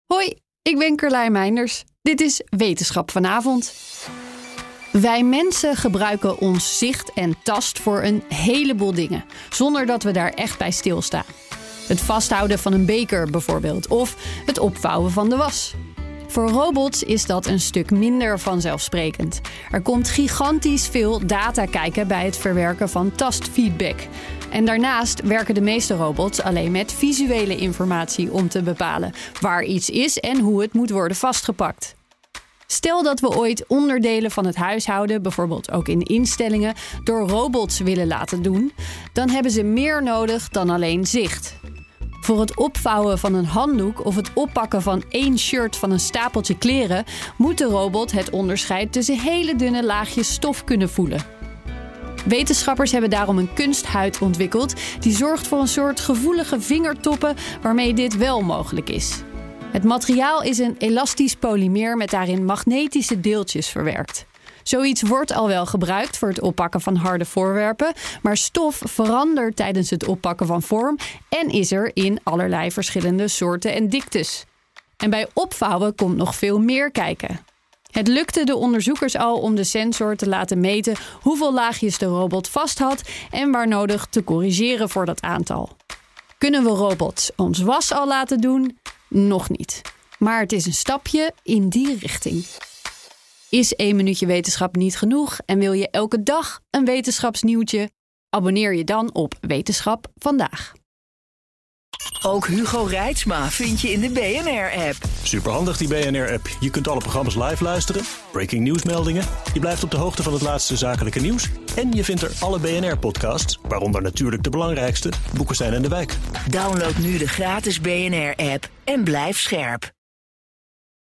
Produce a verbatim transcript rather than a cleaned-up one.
Hoi, ik ben Carlijn Meinders. Dit is Wetenschap vanavond. Wij mensen gebruiken ons zicht en tast voor een heleboel dingen, zonder dat we daar echt bij stilstaan. Het vasthouden van een beker bijvoorbeeld, of het opvouwen van de was. Voor robots is dat een stuk minder vanzelfsprekend. Er komt gigantisch veel data kijken bij het verwerken van tastfeedback. En daarnaast werken de meeste robots alleen met visuele informatie om te bepalen waar iets is en hoe het moet worden vastgepakt. Stel dat we ooit onderdelen van het huishouden, bijvoorbeeld ook in instellingen, door robots willen laten doen, dan hebben ze meer nodig dan alleen zicht. Voor het opvouwen van een handdoek of het oppakken van één shirt van een stapeltje kleren moet de robot het onderscheid tussen hele dunne laagjes stof kunnen voelen. Wetenschappers hebben daarom een kunsthuid ontwikkeld die zorgt voor een soort gevoelige vingertoppen waarmee dit wel mogelijk is. Het materiaal is een elastisch polymeer met daarin magnetische deeltjes verwerkt. Zoiets wordt al wel gebruikt voor het oppakken van harde voorwerpen, maar stof verandert tijdens het oppakken van vorm en is er in allerlei verschillende soorten en diktes. En bij opvouwen komt nog veel meer kijken. Het lukte de onderzoekers al om de sensor te laten meten hoeveel laagjes de robot vast had en waar nodig te corrigeren voor dat aantal. Kunnen we robots ons was al laten doen? Nog niet. Maar het is een stapje in die richting. Is één minuutje wetenschap niet genoeg en wil je elke dag een wetenschapsnieuwtje? Abonneer je dan op Wetenschap Vandaag. Ook Hugo Reitsma vind je in de B N R-app. Superhandig die B N R-app. Je kunt alle programma's live luisteren, breaking nieuwsmeldingen, je blijft op de hoogte van het laatste zakelijke nieuws en je vindt er alle B N R-podcasts, waaronder natuurlijk de belangrijkste, Boekestein en de Wijk. Download nu de gratis B N R-app en blijf scherp.